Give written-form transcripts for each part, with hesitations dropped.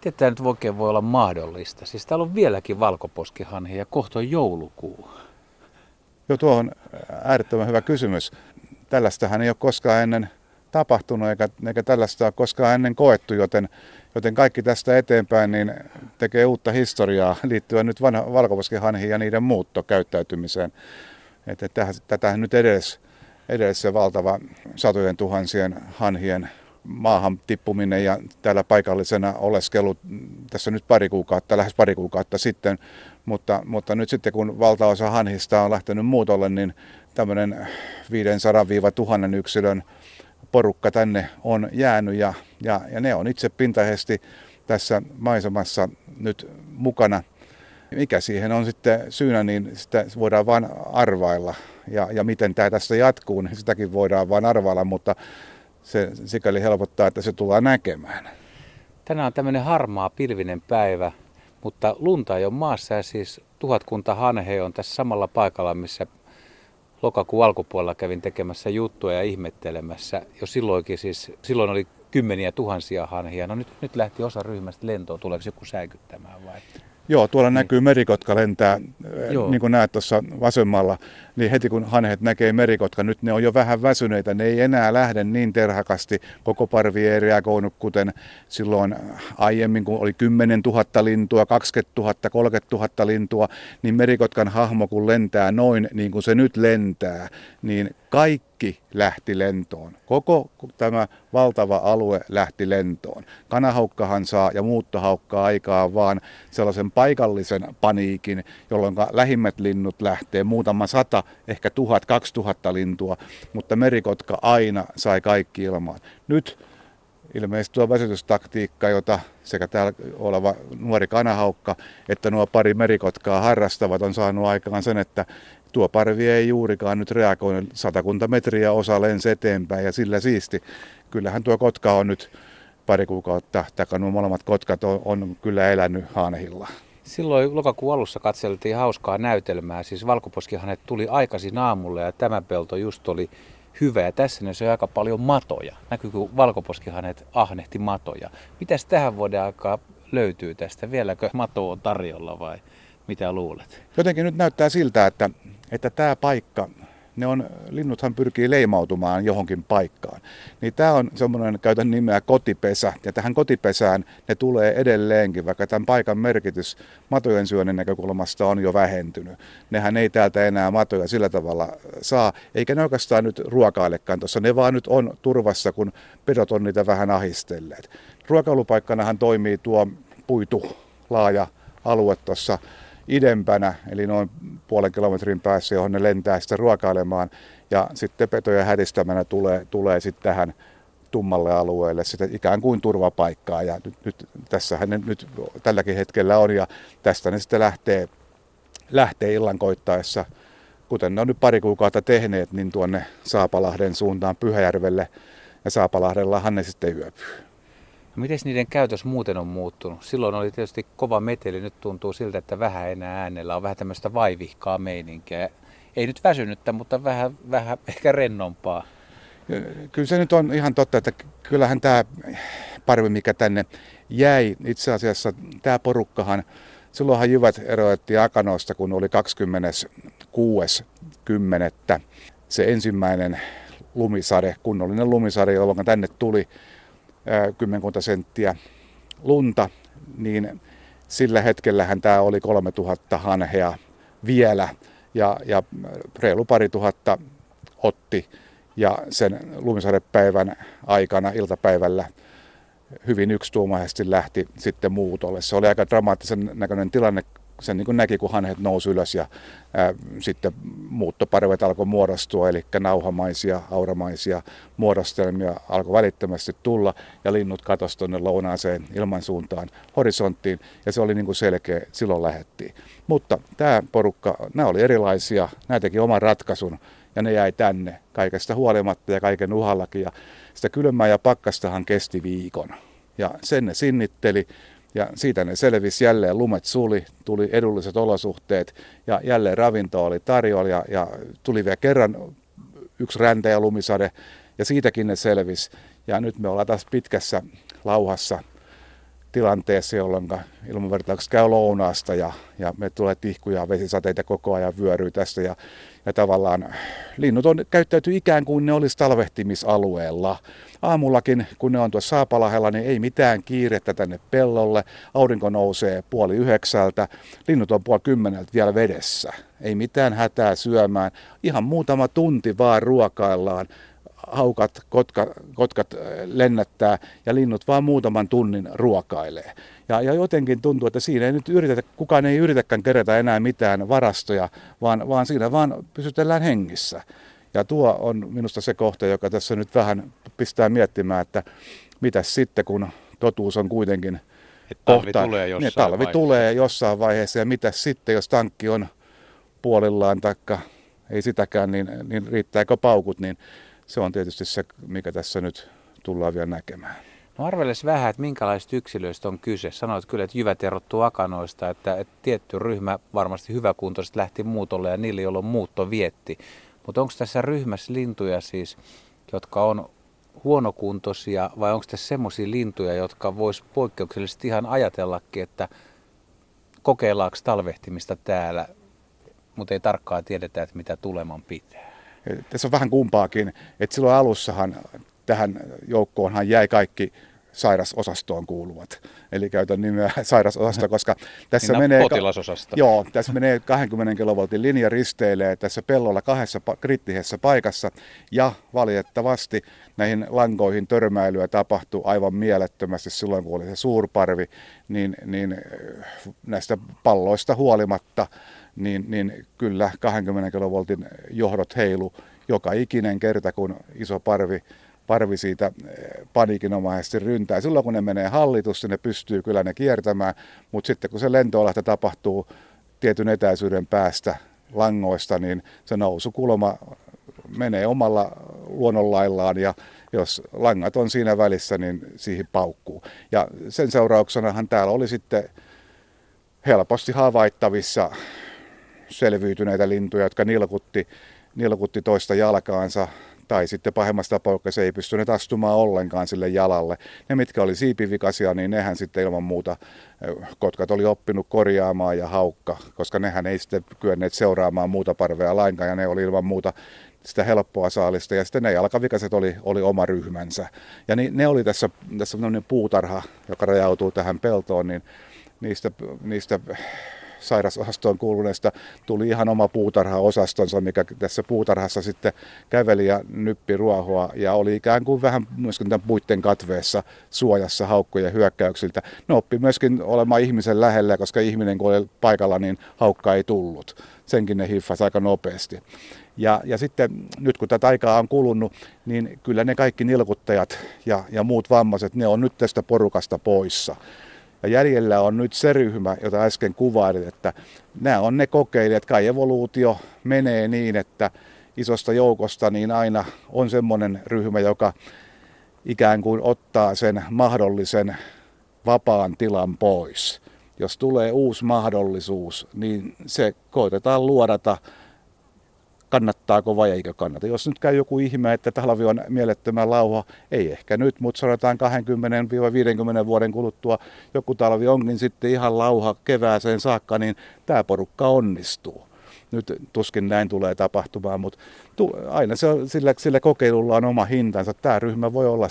Miten tämä nyt oikein voi olla mahdollista? Siis täällä on vieläkin valkoposkihanhia ja kohta on joulukuu. Joo, tuo on äärettömän hyvä kysymys. Tällaistähän ei ole koskaan ennen tapahtunut eikä tällaista ole koskaan ennen koettu, joten kaikki tästä eteenpäin niin tekee uutta historiaa liittyen nyt valkoposkihanhiin ja niiden muuttokäyttäytymiseen. Tätähän nyt edes se valtava satojen tuhansien hanhien maahan tippuminen ja täällä paikallisena oleskelu tässä nyt lähes pari kuukautta sitten, mutta nyt sitten kun valtaosa hanhista on lähtenyt muutolle, niin tämmöinen 500-1000 yksilön porukka tänne on jäänyt ja ne on itse pintaisesti tässä maisemassa nyt mukana. Mikä siihen on sitten syynä, niin sitä voidaan vain arvailla ja miten tämä tästä jatkuu, niin sitäkin voidaan vain arvailla, mutta se sikäli helpottaa, että se tullaan näkemään. Tänään on tämmöinen harmaa pilvinen päivä, mutta lunta ei ole maassa ja siis 1000 hanhea on tässä samalla paikalla, missä lokakuun alkupuolella kävin tekemässä juttua ja ihmettelemässä. Jo silloin oli kymmeniä tuhansia hanhia. No nyt lähti osa ryhmästä lentoon. Tuleeko joku säikyttämään vai? Joo, tuolla näkyy merikotka lentää, niin kuin näet tuossa vasemmalla, niin heti kun hanhet näkee merikotka, nyt ne on jo vähän väsyneitä, ne ei enää lähde niin terhakasti, koko parvi ei reagoinut, kuten silloin aiemmin, kun oli 10 000 lintua, 20 000, 30 000 lintua, niin merikotkan hahmo kun lentää noin niin kuin se nyt lentää, niin kaikki lähti lentoon. Koko tämä valtava alue lähti lentoon. Kanahaukkahan saa ja muuttohaukka aikaa vaan sellaisen paikallisen paniikin, jolloin lähimmät linnut lähtee muutama 100, ehkä 1000-2000 lintua, mutta merikotka aina sai kaikki ilmaan. Nyt ilmeisesti tuo väsytystaktiikka, jota sekä täällä oleva nuori kanahaukka että nuo pari merikotkaa harrastavat, on saanut aikaan sen, että tuo parvi ei juurikaan nyt reagoinut 100 metriä, osa lensi eteenpäin ja sillä siisti. Kyllähän tuo kotka on nyt pari kuukautta, tai nuo molemmat kotkat on kyllä elänyt hanhilla. Silloin lokakuun alussa katseltiin hauskaa näytelmää, siis valkoposkihanhet tuli aikaisin aamulla ja tämä pelto just oli hyvä ja tässä ne söi aika paljon matoja. Näkyy, kun valkoposkihanhet ahnehti matoja. Mitäs tähän vuoden aikaa löytyy tästä? Vieläkö mato on tarjolla vai mitä luulet? Jotenkin nyt näyttää siltä, että tämä paikka, linnuthan pyrkii leimautumaan johonkin paikkaan. Niin tämä on semmoinen, käytän nimeä kotipesä, ja tähän kotipesään ne tulee edelleenkin, vaikka tämän paikan merkitys matojen syönnin näkökulmasta on jo vähentynyt. Nehän ei täältä enää matoja sillä tavalla saa, eikä ne oikeastaan nyt ruokailekaan tuossa, ne vaan nyt on turvassa, kun pedot on niitä vähän ahistelleet. Ruokailupaikkanahan toimii tuo puitu laaja alue tuossa idempänä, eli noin puolen kilometrin päässä, johon ne lentää sitten ruokailemaan. Ja sitten petojen hädistämänä tulee sitten tähän tummalle alueelle sitä ikään kuin turvapaikkaa. Ja nyt tässähän ne nyt tälläkin hetkellä on, ja tästä ne sitten lähtee illan koittaessa, kuten ne on nyt pari kuukautta tehneet, niin tuonne Saapalahden suuntaan Pyhäjärvelle, ja Saapalahdellahan ne sitten yöpyy. No miten niiden käytös muuten on muuttunut? Silloin oli tietysti kova meteli, nyt tuntuu siltä, että vähän enää äänellä on vähän tämmöistä vaivihkaa meininkiä. Ei nyt väsynyttä, mutta vähän ehkä rennompaa. Kyllä se nyt on ihan totta, että kyllähän tämä parvi, mikä tänne jäi, itse asiassa tämä porukkahan, silloinhan jyvät erotettiin akanoista, kun oli 26.10. se ensimmäinen lumisade, kunnollinen lumisade, jolloin tänne tuli 10 senttiä lunta, niin sillä hetkellähän tämä oli 3000 hanhea vielä ja reilu 2000 otti ja sen lumisadepäivän aikana iltapäivällä hyvin yksituumaisesti lähti sitten muutolle. Se oli aika dramaattisen näköinen tilanne. Sen niin kuin näki, kun hanhet nousi ylös ja sitten muuttoparvet alkoi muodostua, eli nauhamaisia, auramaisia muodostelmia alkoi välittömästi tulla ja linnut katosi tuonne lounaaseen ilmansuuntaan horisonttiin ja se oli niin kuin selkeä, silloin lähdettiin. Mutta tämä porukka, nämä oli erilaisia, nämä teki oman ratkaisun ja ne jäi tänne kaikesta huolimatta ja kaiken uhallakin ja sitä kylmää ja pakkastahan kesti viikon ja sen ne sinnitteli. Ja siitä ne selvisi jälleen, lumet suli, tuli edulliset olosuhteet ja jälleen ravinto oli tarjolla ja tuli vielä kerran yksi räntä ja lumisade ja siitäkin ne selvisi. Ja nyt me ollaan taas pitkässä lauhassa tilanteessa, jolloin ilmanvirtaukset käy lounaasta ja me tulee tihkuja ja vesisateita koko ajan vyöryy tästä ja tavallaan linnut käyttäytyy ikään kuin ne olisi talvehtimisalueella. Aamullakin, kun ne on tuossa Saapalahella, niin ei mitään kiirettä tänne pellolle. Aurinko nousee 8:30. Linnut on 9:30 vielä vedessä. Ei mitään hätää syömään. Ihan muutama tunti vaan ruokaillaan. Haukat, kotkat lennättää ja linnut vaan muutaman tunnin ruokailee. Ja jotenkin tuntuu, että siinä ei nyt kukaan ei yritäkään kerätä enää mitään varastoja, vaan siinä vaan pysytellään hengissä. Ja tuo on minusta se kohta, joka tässä nyt vähän pistää miettimään, että mitäs sitten, kun totuus on kuitenkin talvi tulee jossain vaiheessa ja mitäs sitten, jos tankki on puolillaan taikka ei sitäkään, niin riittääkö paukut, niin se on tietysti se, mikä tässä nyt tullaan vielä näkemään. No arveles vähän, että minkälaisista yksilöistä on kyse. Sanoit kyllä, että jyvät erottuu akanoista, että tietty ryhmä varmasti hyväkuntoisesti lähti muutolle ja niille, joilla muutto vietti. Mutta onko tässä ryhmässä lintuja siis, jotka on huonokuntoisia vai onko tässä semmoisia lintuja, jotka vois poikkeuksellisesti ihan ajatellakin, että kokeillaanko talvehtimista täällä, mutta ei tarkkaan tiedetä, että mitä tuleman pitää. Tässä on vähän kumpaakin, että silloin alussahan tähän joukkoonhan jäi kaikki sairasosastoon kuuluvat. Eli käytän nimeä sairasosasto, koska tässä menee potilasosasto. Joo, tässä menee 20 kilovoltin linja risteilee tässä pellolla 2 kriittisessä paikassa ja valitettavasti näihin lankoihin törmäilyä tapahtuu aivan mielettömästi silloin, kun oli se suurparvi, niin näistä palloista huolimatta niin kyllä 20 kilovoltin johdot heilu joka ikinen kerta, kun iso parvi siitä paniikinomaisesti ryntää. Silloin kun ne menee hallitusti, ne pystyy kyllä ne kiertämään, mutta sitten kun se lentoolahti tapahtuu tietyn etäisyyden päästä langoista, niin se nousukulma menee omalla luonnonlaillaan ja jos langat on siinä välissä, niin siihen paukkuu. Ja sen seurauksenahan täällä oli sitten helposti havaittavissa selviytyneitä lintuja, jotka nilkutti toista jalkaansa, tai sitten pahimmassa tapauksessa ei pystyneet astumaan ollenkaan sille jalalle. Ne, mitkä oli siipivikaisia, niin nehän sitten ilman muuta kotkat oli oppinut korjaamaan ja haukka, koska nehän ei sitten kyenneet seuraamaan muuta parvea lainkaan, ja ne oli ilman muuta sitä helppoa saalista, ja sitten ne jalkavikaiset oli oma ryhmänsä. Ja ne oli tässä puutarha, joka rajautuu tähän peltoon, niin niistä sairasosastoon kuuluneista tuli ihan oma puutarha-osastonsa, mikä tässä puutarhassa sitten käveli ja nyppi ruohoa ja oli ikään kuin vähän myöskin tämän puitten katveessa suojassa haukkojen hyökkäyksiltä. Ne oppi myöskin olemaan ihmisen lähellä, koska ihminen kun oli paikalla, niin haukka ei tullut. Senkin ne hiffasi aika nopeasti. Ja sitten nyt kun tätä aikaa on kulunut, niin kyllä ne kaikki nilkuttajat ja muut vammaiset, ne on nyt tästä porukasta poissa. Ja jäljellä on nyt se ryhmä, jota äsken kuvailit, että nämä on ne kokeilijat. Kai evoluutio menee niin, että isosta joukosta niin aina on semmoinen ryhmä, joka ikään kuin ottaa sen mahdollisen vapaan tilan pois. Jos tulee uusi mahdollisuus, niin se koitetaan luodata, kannattaako vai eikö kannata. Jos nyt käy joku ihme, että talvi on mielettömän lauha, ei ehkä nyt, mutta sanotaan 20-50 vuoden kuluttua joku talvi onkin sitten ihan lauha kevääseen saakka, niin tämä porukka onnistuu. Nyt tuskin näin tulee tapahtumaan, mutta aina sillä kokeilulla on oma hintansa. Tämä ryhmä voi olla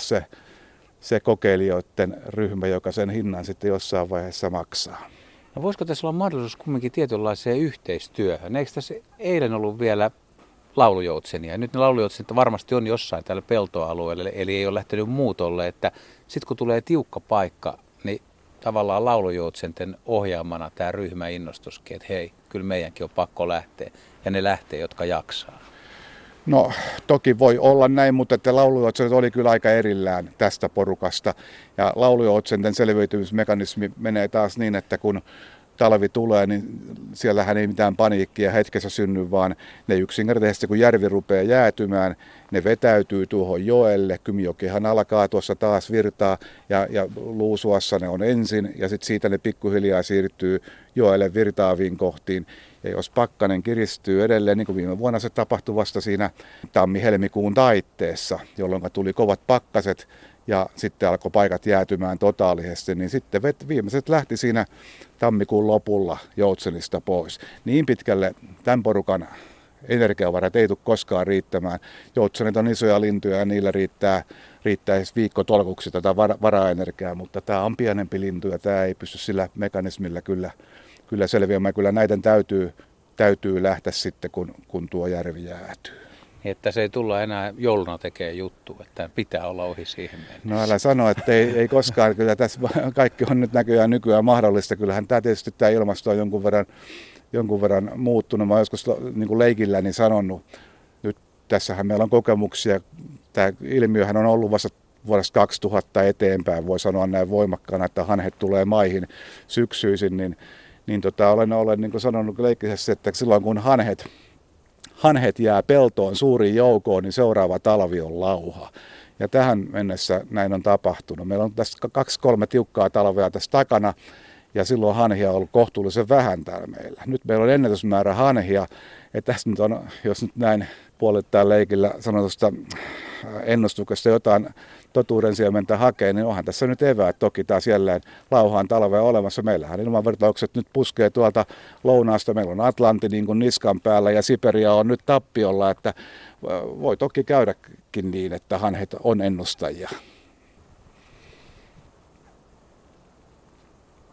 se kokeilijoiden ryhmä, joka sen hinnan sitten jossain vaiheessa maksaa. No voisiko tässä olla mahdollisuus kumminkin tietynlaiseen yhteistyöhön? Eikö tässä eilen ollut vielä laulujoutsenia? Nyt ne laulujoutsenet varmasti on jossain täällä peltoalueella, eli ei ole lähtenyt muutolle. Että sitten kun tulee tiukka paikka, niin tavallaan laulujoutsenten ohjaamana tämä ryhmä innostuskin, että hei, kyllä meidänkin on pakko lähteä. Ja ne lähtee, jotka jaksaa. No toki voi olla näin, mutta että laulujoutsenet oli kyllä aika erillään tästä porukasta. Ja laulujoutsenten selviytymismekanismi menee taas niin, että kun talvi tulee, niin siellähän ei mitään paniikkia hetkessä synny, vaan ne yksinkertaisesti, kun järvi rupeaa jäätymään, ne vetäytyy tuohon joelle. Kymijokihan alkaa tuossa taas virtaa ja Luusuassa ne on ensin ja sitten siitä ne pikkuhiljaa siirtyy joelle virtaaviin kohtiin. Ja jos pakkanen kiristyy edelleen, niin kuin viime vuonna se tapahtui vasta siinä tammi-helmikuun taitteessa, jolloin tuli kovat pakkaset ja sitten alkoi paikat jäätymään totaalisesti, niin sitten viimeiset lähti siinä tammikuun lopulla Joutsenista pois. Niin pitkälle tämän porukan energiavarat ei tule koskaan riittämään. Joutsenet on isoja lintuja ja niillä riittää viikkotolkuksi tätä varaenergiaa, mutta tämä on pienempi lintu ja tämä ei pysty sillä mekanismilla kyllä selviämään. Kyllä näiden täytyy lähteä sitten, kun tuo järvi jäätyy. Että se ei tulla enää jouluna tekemään juttu, että pitää olla ohi siihen mennessä. No älä sano, että ei koskaan. Kyllä tässä kaikki on nyt nykyään mahdollista. Kyllähän tämä ilmasto on jonkun verran muuttunut. Mä olen joskus niin kuin leikilläni sanonut, nyt tässähän meillä on kokemuksia. Tämä ilmiöhän on ollut vasta vuodesta 2000 eteenpäin, voi sanoa näin voimakkaana, että hanhet tulee maihin syksyisin, niin olen niin kuin sanonut leikkisesti, että silloin kun hanhet jää peltoon suuriin joukoon, niin seuraava talvi on lauha. Ja tähän mennessä näin on tapahtunut. Meillä on tässä 2-3 tiukkaa talvea tässä takana, ja silloin hanhia on ollut kohtuullisen vähän täällä meillä. Nyt meillä on ennätysmäärä hanhia, ja tässä nyt on, jos nyt näin puolittain leikillä sanotusta ennustuksesta jotain totuuden siementä hakee, niin onhan tässä nyt eväät toki taas jälleen lauhaan talvea olemassa. Meillähän ilmanvirtaukset nyt puskee tuolta lounaasta. Meillä on Atlantti niin kuin niskan päällä ja Siberia on nyt tappiolla, että voi toki käydäkin niin, että hanhet on ennustajia.